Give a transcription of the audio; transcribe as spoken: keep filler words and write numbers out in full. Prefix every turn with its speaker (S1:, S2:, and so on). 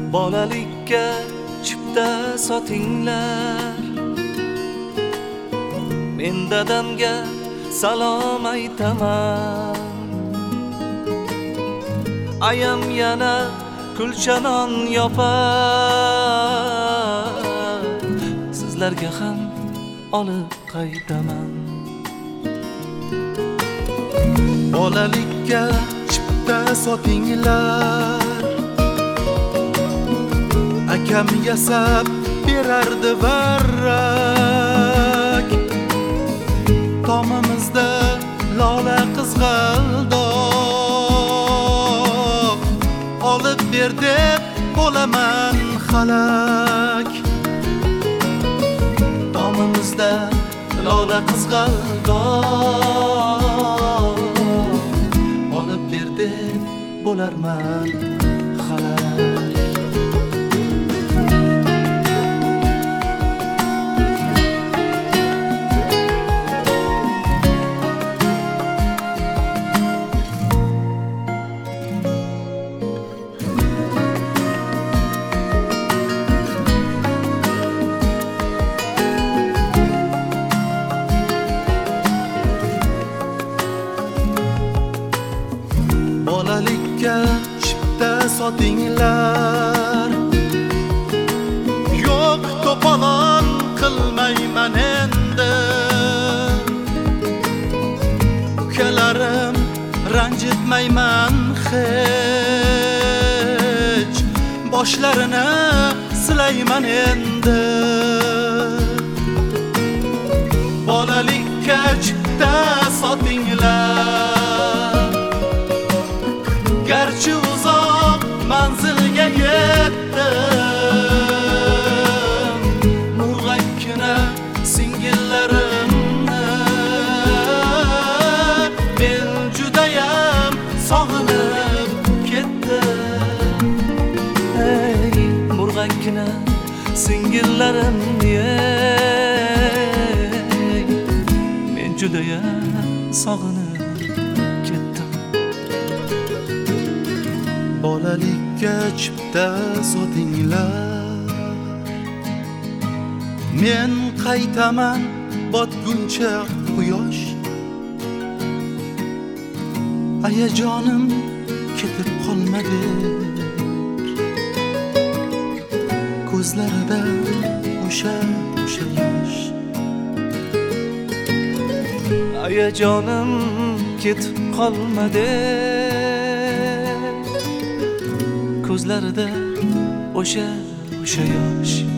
S1: Bolalikka chipta sotinglar, men dadamga salom aytaman. Ayam yana kulchanon yopar, sizlarga ham olib qaytaman.
S2: Bolalikka chipta sotinglar, akam yasab berardi varrak. Tomimizda lola qizg'aldoq, olib ber deb bo'laman xalak.
S1: Tomimizda lola qizg'aldoq, olib ber deb bo'larman xalak.
S2: Bolalikka chipta sotinglar, yo'q to'polon qilmayman endi. Ukalarim ranjitmayman hech, boshlarini silayman endi. Bolalikka chipta sotinglar, garchi uzoq manzilga yetdim, murg'akkina singillarimni men judayam sog'inib ketdim.
S1: Ey murg'akkina singillarimni, men judayam sog'inib ketdim.
S2: Bolalikka chipta sotinglar, men qaytaman botguncha quyosh. Ayajonim ketib qolmadi, ko'zlarida o'sha o'sha yosh.
S1: Ayajonim ketib qolmadi, ko'zlarida o'sha o'sha yosh.